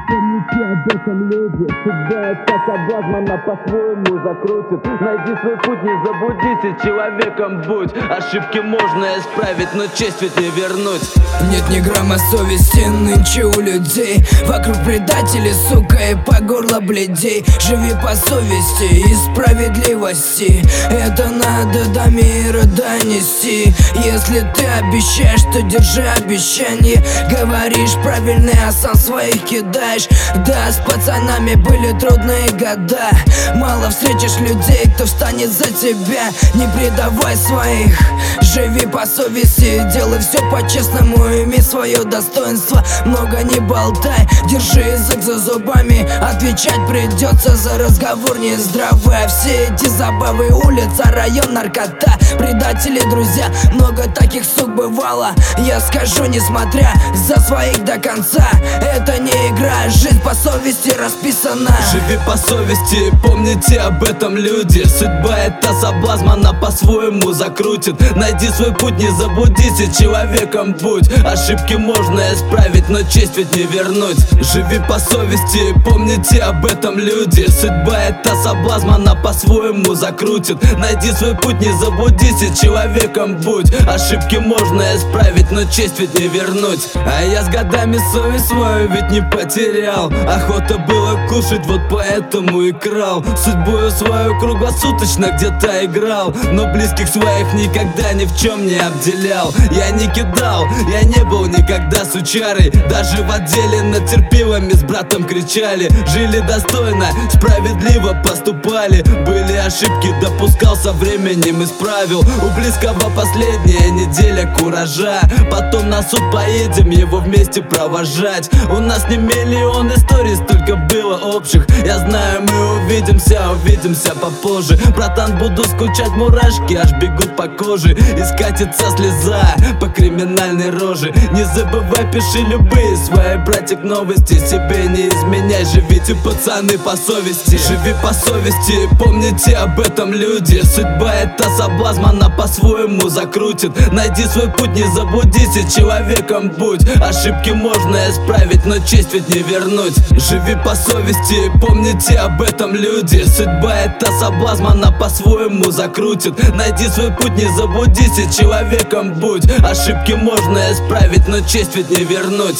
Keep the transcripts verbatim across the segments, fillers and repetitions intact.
Помните об этом, люди. Судьба — это соблазн, она по-своему закрутит. Найди свой путь, не заблудись, человеком будь. Ошибки можно исправить, но честь ведь не вернуть. Нет ни грамма совести нынче у людей. Вокруг предатели, сука, и по горло бледей. Живи по совести и справедливости. Это надо до мира донести. Если ты обещаешь, то держи обещание. Говоришь правильно, а сам своих кидаешь. Да, с пацанами были трудные года. Мало встретишь людей, кто встанет за тебя. Не предавай своих, живи по совести. Делай все по-честному, имей свое достоинство. Много не болтай, держи язык за зубами. Отвечать придется за разговор нездравый. А все эти забавы, улица, район, наркота, предатели, друзья, много таких сук бывало. Я скажу, несмотря за своих до конца, это не игра, жизнь по совести расписана. Живи по совести, помните об этом, люди. Судьба — это соблазн, она по-своему закрутит. Найди свой путь, не заблудись, и человеком будь. Ошибки можно исправить, но честь ведь не вернуть. Живи по совести, помните об этом, люди. Судьба — это соблазн, она по-своему закрутит. Найди свой путь, не заблудись, и человеком будь. Ошибки можно исправить, но честь ведь не вернуть. А я с годами совесть свою ведь не потерял. Охота было кушать, вот поэтому и крал. Судьбою свою круглосуточно где-то играл, но близких своих никогда ни в чем не обделял. Я не кидал, я не был никогда сучарой. Даже в отделе над терпилами с братом кричали. Жили достойно, справедливо поступали. Были ошибки, допускал, со временем исправил. У близкого последняя неделя куража. Потом на суд поедем его вместе провожать. У нас не миллион историй, столько было общих. Я знаю, мы увидимся, увидимся попозже. Братан, буду скучать, мурашки аж бегут по коже. И скатится слеза по криминальной роже. Не забывай, пиши любые свои, братик, новости. Себе не изменяй, живите, пацаны, по совести. Живи по совести, помните об этом, люди. Судьба — это соблазн, она по-своему закрутит. Найди свой путь, не заблудись, и человеком будь. Ошибки можно исправить, но честь ведь не вернуть. Живи по совести, помните об этом, люди. Судьба — это соблазн, она по-своему закрутит. Найди свой путь, не заблудись, и человеком будь. Ошибки можно исправить, но честь ведь не вернуть.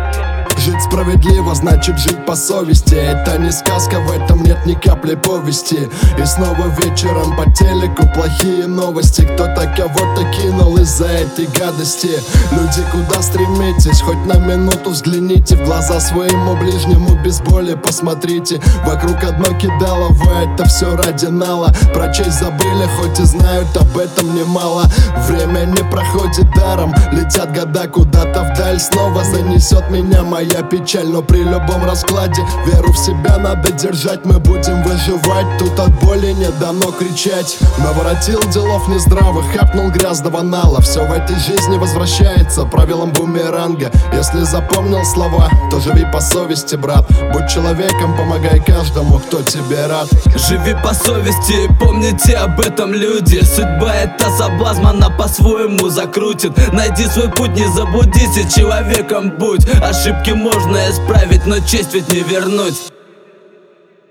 Жить справедливо значит жить по совести. Это не сказка, в этом нет ни капли повести. И снова вечером по телеку плохие новости. Кто-то кого-то кинул из-за этой гадости. Люди, куда стремитесь? Хоть на минуту взгляните в глаза своему ближнему, без боли посмотрите. Вокруг одно кидалово, это все ради нала. Про честь забыли, хоть и знают об этом немало. Время не проходит даром, летят года куда-то вдаль. Снова занесет меня моя печаль, но при любом раскладе веру в себя надо держать. Мы будем выживать, тут от боли не дано кричать. Наворотил делов нездравых, хапнул грязного нала. Все в этой жизни возвращается правилам бумеранга. Если запомнил слова, то живи по совести, брат. Будь человеком, помогай каждому, кто тебе рад. Живи по совести, помните об этом, люди. Судьба — это соблазн, она по-своему закрутит. Найди свой путь, не заблудись, и человеком будь. Ошибки можно исправить, но честь ведь не вернуть.